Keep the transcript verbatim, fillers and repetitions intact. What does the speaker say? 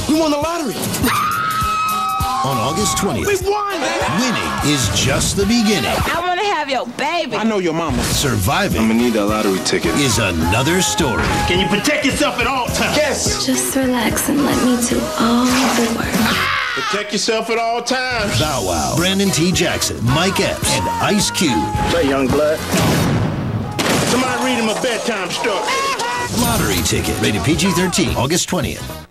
We won the lottery. On August twentieth, We won, man. winning is just the beginning. I want to have your baby. I know your mama. Surviving I'm gonna need that lottery ticket. is another story. Can you protect yourself at all times? Yes. Just relax and let me do all the work. Protect yourself at all times. Bow Wow, Brandon T. Jackson, Mike Epps, and Ice Cube. Say, young blood. Somebody read him a bedtime story. Lottery Ticket, rated P G thirteen, August twentieth.